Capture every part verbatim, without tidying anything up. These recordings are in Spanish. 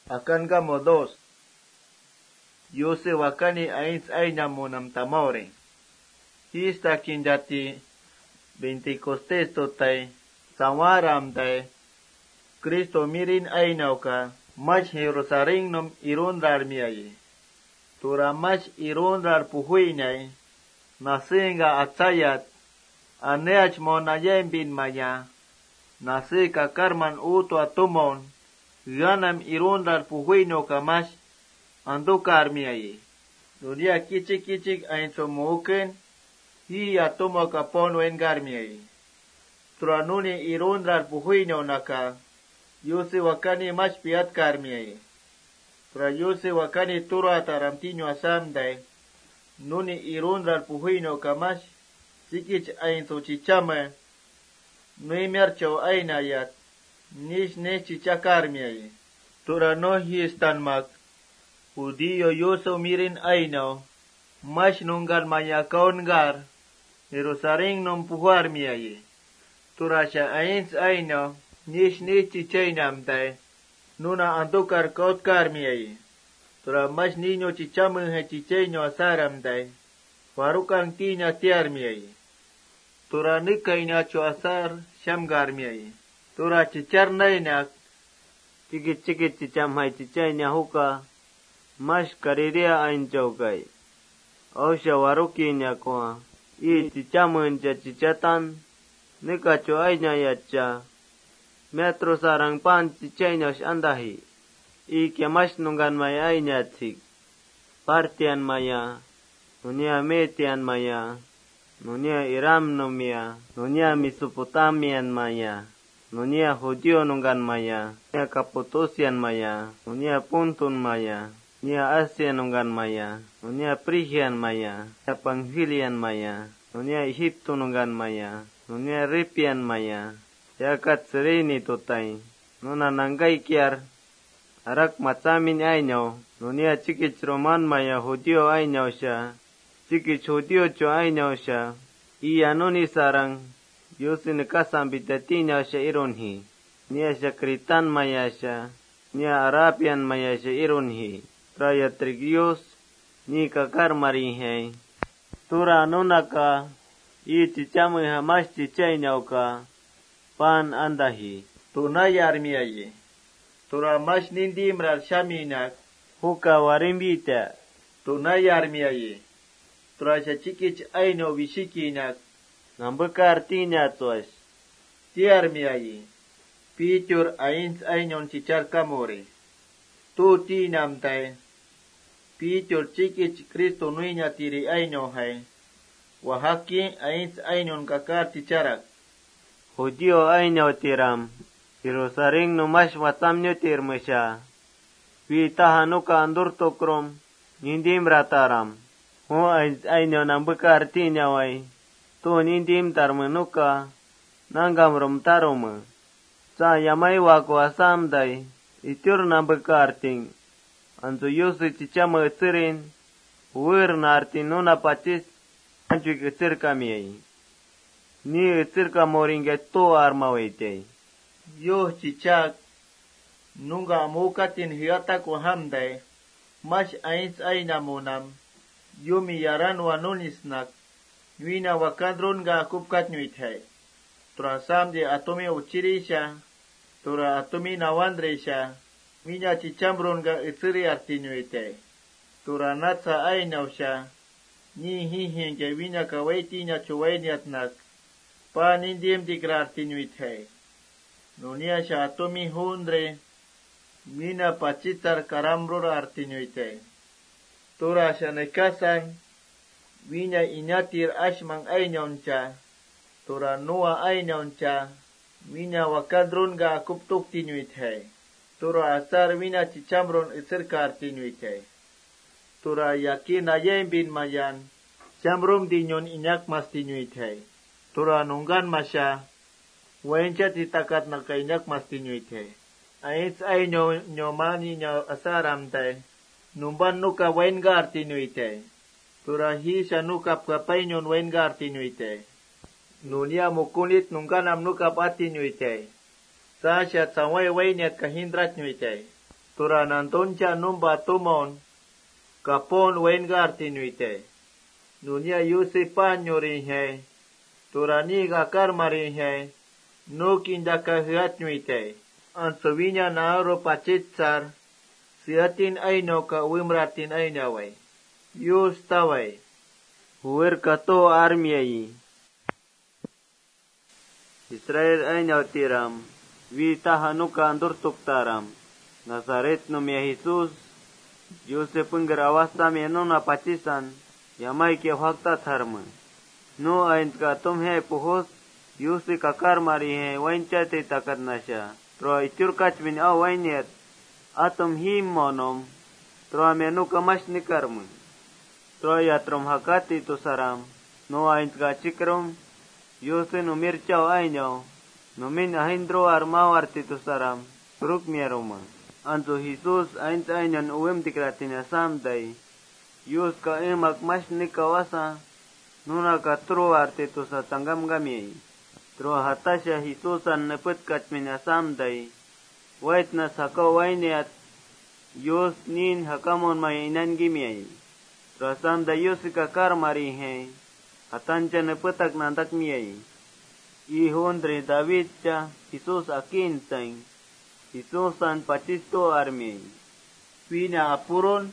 Akan gamo dos. Yuse wakani ains aina monam tamore. Hista kinjati Pentecostés totay sawaram tay Kristo mirin ainauka mach Jerusalem nom irundar miaye. Tura mach irundar puhuinay nasinga atsayat aneach monayem bin maya nasika karman uto atumon ganam irundar puhuino kamash andukar miaye. Dunia kichik kichik ainso muken hi atumo kapon wengar miaye. Tura nuni irundar puhuino naka yusi wakani mach piat kar miaye. Tura yusi wakani tura taramtino asamday nuni irundar puhuino kamash sikich ainso chichame nui mercho ainayat nish nish chichakar miaye. Tura no hi stanmak Judío yuso mirin aino mash nungar maya kaungar Jerusalem num puhuar miaye. Tura sha ains aino nish nish chichainam tay nuna andukar kautkar miaye. Tura mash niño chichamu he chicheño asaram tay warukang tinya tiar miaye. Tura nikaina cho asar shamgar miaye. Tura chichar nainak chikit chikit chicham hai chichainya huka mash kariria ain chaukai. Ausha waruki nya kwa i chichamun cha chichatan nika cho ainya yacha metro sarang pan chichainya andahi. I kiamash nungan maya ainya tsik partian maya nunia metian maya nunia Iram nomia nunia Mesopotamian maya nunia Judío nungan maya nunia Kapotosian maya nunia Puntun maya nunia Asia nungan maya nunia Prigian maya nunia Pamphilian maya nunia Egipto nungan maya nunia Ripian maya yakat serini totai nuna nanggai kiar arak matsamin ainyaw nunia chikich Roman maya Judío ainyaw siya chikich Judío cho ainyaw siya iya nuni sarang yusin kasambitatinyaw siya ironhi niya siya Kritan maya siya niya Arabian maya siya ironhi traya trigyos ni kakar marihay tura nunaka i chichamu hamash chichainyaw ka pan andahi tunayar miyaye. Tura mash nindimrar shaminak huka warimbita tunayar miyaye. Tura sha chikich aino vishikinak nambukar tinya tuas tiar miyaye. Pitur ains ainon chichar kamore tu tinam tay pitur chikich Kristo nuinya tiri aino hai wahaki ains ainon kakar ticharak Judío aino tiram Jerusalem no mash watamnyo tirmasya. Vitahanuka andur tokrom. Nindim rataram. Ho aino nambukar tinyaway. Tu nindim tarmanuka. Nangam rom taroma. Sa yamay wako asamday. Itur nambukar ting. Anzo yusi chichama itirin. Uwir nartin nuna pachis. Anchuk itir kamiyay. Ni itir kamoringet to armawaytay. Yo chichak nunga mukatin hiatak wahamday mash ains aina monam yumi yaran wanunisnak wina wakadron ga kupkat nyuithay tura samde atome uchirisha tura atome nawandresha minya chichambron ga itiri artinyuithay tura natsa ainawsha ni hihenge wina kawaitinya chuwainiatnak pa nindim digra artinyuithay nunia sha atomi hundre mina pachitar karamror artinyuite. Tura sha nekasan winya inatir ashmang ainyauncha. Tura nua ainyauncha winya wakadron ga akuptuk tinyuite. Tura asar winya chichamron isirka artinyuite. Tura yakin ayem bin mayan chamrom dinyon inyak mas tinyuite. Tura nunggan masya Wencha titakat na kainak mastinyuite. Aits ay nyo nyomani nyo asaram tay. Numban nuka wengar tinyuite. Turahi siya nukap kapay nyon wengar tinyuite. Nunia mukunit nungganam nukap at tinyuite. Sa siya tsaway waynyat kahindrat nyuite. Turanantoncha numba tumon, kapon wengar tinuite. Nunia yusi panyorinhe, turaniga karmarinhe, nukindaka hiatnuite. Ansovinya naaro pachitsar, siatin aino ka wimratin ainaway. Yus taway. Huwer kato armiai. Israel ainaw tiram, vita hanuka andurtuk taram. Nazaret no mia Jesus, Yuse pengger awasta menona pacisan, yamai ke hakta tharma. No aint ka tum he puhos, Yuse kakar mari he wainchate takat nasha. Tro itur kachmin a wainet, atom him monom, tro menu kamash nikarmu. Tro yatrom hakati to saram, no aint ka chikrom, Yuse no mirchao aino, no min ahindro armawarti to saram, kruk mieroma. Anto Jesus aint ainan uwem tikratina samday, Yus ka emak mash nikawasa, nuna ka tro arte to sa tanggam gamiay. Tro hatasya Jesusan nepet katmina samday, wait na sakaw wainiat, Yus nin hakamon mainan gimiay. Tro samday Yus kakar marihe, hatancha nepetak nantak miyay. Ihondre David cha, Jesus akin sang, Jesusan pachisto armi. Pina apuron,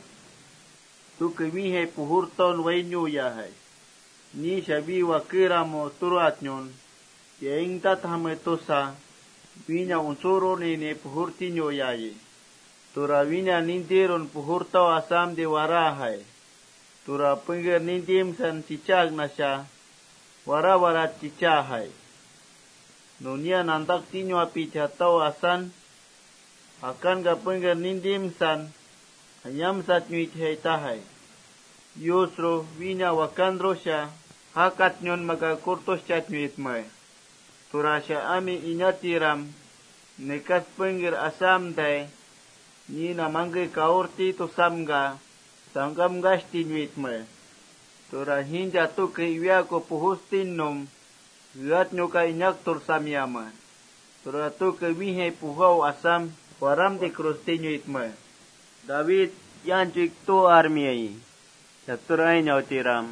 tu kemihe puhurton wainyo yahay. Ni shabi wakira mo turatnyon, yaing tatametosa, pina unsuro nene puhurtinyo yayi. Turavina nintiron puhurtaw asam de warahay. Tura pengger nintim san cicag nasya, wara-warat cicahay. Nunia nantak tinyo api cataw asan, akan ka pengger nindim san, hanyam sat nyuit tahay. Yusro wina wakandro siya, hakat nyon magakurtos chat nyuit may. Turasya ami inatiram, nekas pengger asam day, ni namangge kaurti to samga, sangkam gasti nyuit may. Tura hinja tu keiwia ko puhustin nom, liat nyo ka inyak tur samyama. Tura tu kewihe puhaw asam, waram di krustinyo itma. David yanchik to armiai. Saturay nyaw tiram.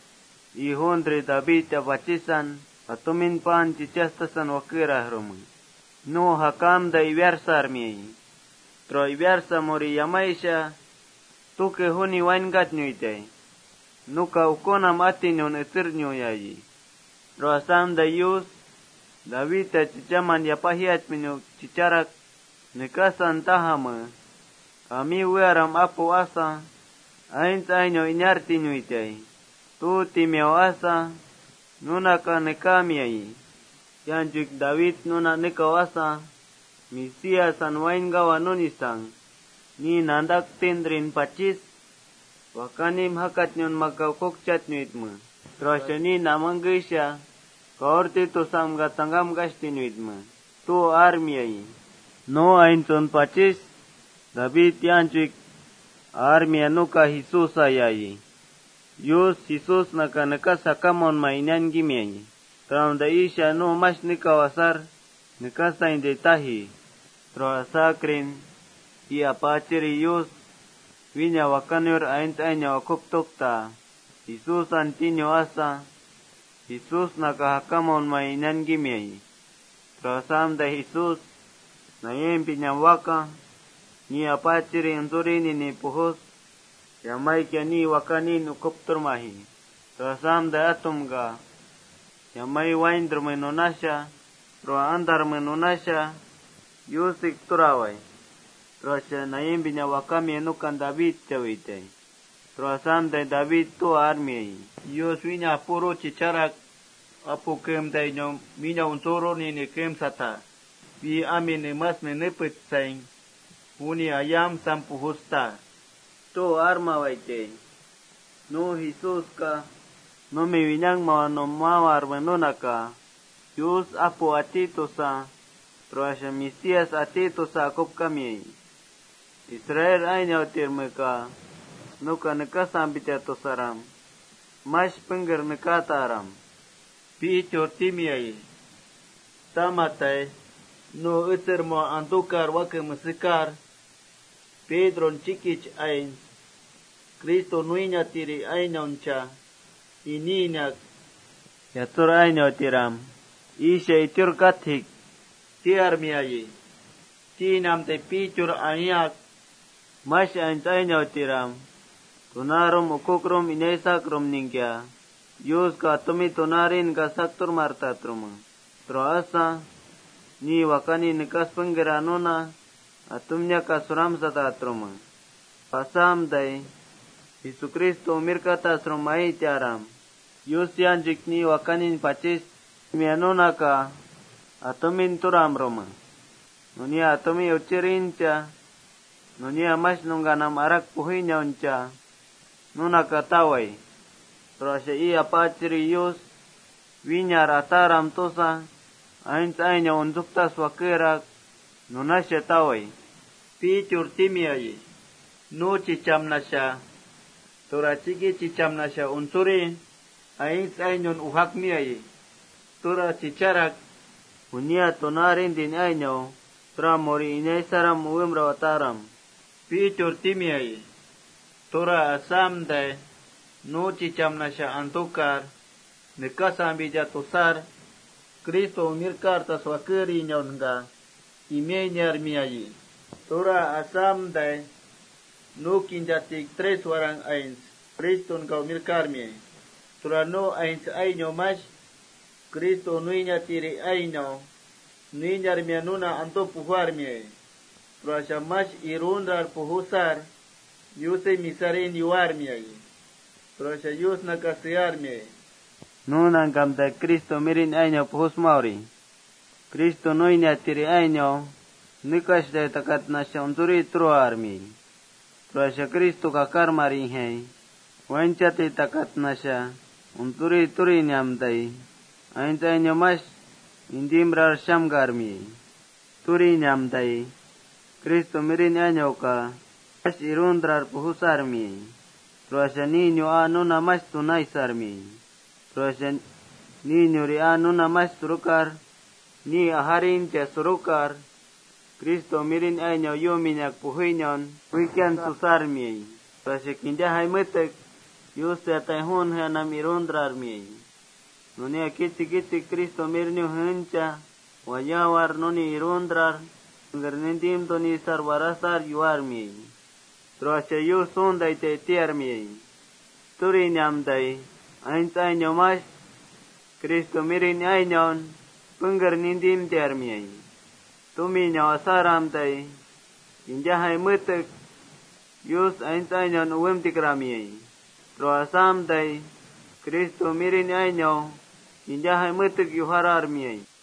Ihondre David abachisan, atumin pan chichastasan wakira hrum. No hakam da iversa armiai. Tro iversa mori yamaisha, tuke huni waingat nyuitay. Nuka ukonam atinyon etir nyoyayi. Tro asam da yus, David chichaman yapahiat minyo chicharak, nekasan tahama, kami wearam apo asa, aint aino inyarti nyuitay. Tu timeo asa, nuna ka nekamiay. Yanjuk David nuna nekawasa, misia san waingawa nunisang, ni nandak tindrin pachis, wakanim hakat nyon magkakukchat nyuitma. Trosya ni namanggisya, kaorti to samga tanggam gasti nyuitma. Tu armiay. No ainton pachis, David yanchik, armia nuka Jesus ayayi. Yus Jesus naka nekas hakamon mainan gimiay. Tramda isya no mas nikawasar, nekasa inde tahi. Troasakrin, iapachiri Yus, winya wakanur aint ainya wakuptukta. Jesus antinyo asa, Jesus naka hakamon mainan gimiay. Troasamda Jesus, nayem pinyawaka, ni apachiri anturini ni puhos, yamay kya ni wakanin ukupturmahi. Rasam da atumga, yamay waindr menonasya, roa andar menonasya, yusik turaway. Rasya nayem pinyawakami enukan David chawitay. Rasam da David tu armiyay. Yus winya puro chicharak, apu kem day nyom, minya unsuro ni ni kem sata. Pi amin emas menepet saing, huni ayam sampu husta. To arma waite. No Jesus ka, no me winyang mawa no mawar menunaka. Yus apo atito sa, troasya misias atito sa akop kami. Israel ainyaw tirmeka, no ka nekasambit ato saram. Mas pengger nekataram. Pi chortimiyay. Tamatay. No iter mo antukar wake mesikar, Pedro chikich ain Cristo nuinya tiri ainoncha ininak yatur aino tiram isha itur kathik tiar miayi tinam te pichur ayak mas aint aino tiram tunarum ukukrum inesakrum ningkya yus ka tumi tunarin ka saktur marta truma troasa ni wakani nikas penggeranuna atumnya kasuram sata truma pasam dai Jesucristo mirkata sromai tiaram yus yan jikni wakanin pachis mianuna ka atumin turam roma nunia atumi uchirincha nunia mas nungganam arak puhinya uncha nuna katawai terasa iya pachiri yus winya rataram tosa ains ainya undukta swakerak nuna syatawai pichur timiayi nu cicam nasya tura ciki cicam nasya unsuri ains ainyon uhak miayi tura cicarak unia tunarin din ainyo tura mori inaisaram uwim rawataram pichur timiayi tura asam dai nu cicam nasya antukar nikasam bijatusar Kristo mirkar taswakeri nyonga imenyar miayi tura asam dai nu kinjatik tres warang ains Kristo kau mirkar miayi tura no ains ainyo mas Kristo nuinya tiri ainyo nuinyar mianuna anto puhar miayi tura mas irundar puhusar yuse misarin yuar miayi tura yus nakasiar miayi nunan kamta Kristo mirin ainyo puhus mauri Kristo nuinya tiri ainyo nikas de takat nasya unturi truar miayi Prasya Kristo kakar mari hai wancati takat nasya unturi turi nyamtai aintai nyomas indim rar shamgar mi turi nyamtai Kristo mirin anyoka as irundrar puhusar mi prasya ninyo anu namas tunai sarmi prasya ninyo ri anu namas surukar ni aharin tia surukar Kristo mirin ainyo yo minyak puhinyon wikian susar miay prasya kinja hai metek yo setay hon hanam irundrar miay nuni akitsi kitsi Kristo mirnyo hencha wayawar nuni irundrar ngarnindim to ni sarwarasar yuar miay prasya yo sonday te tiar miay turi nyamday ains ainyo mas Kristo mirin ainyon penggarnindim tiar miay tumi nyawa saram tay injahai metek yus ains ainyon uwem tikramiai troasam tay Kristo mirin ainyo injahai metek yuharar miai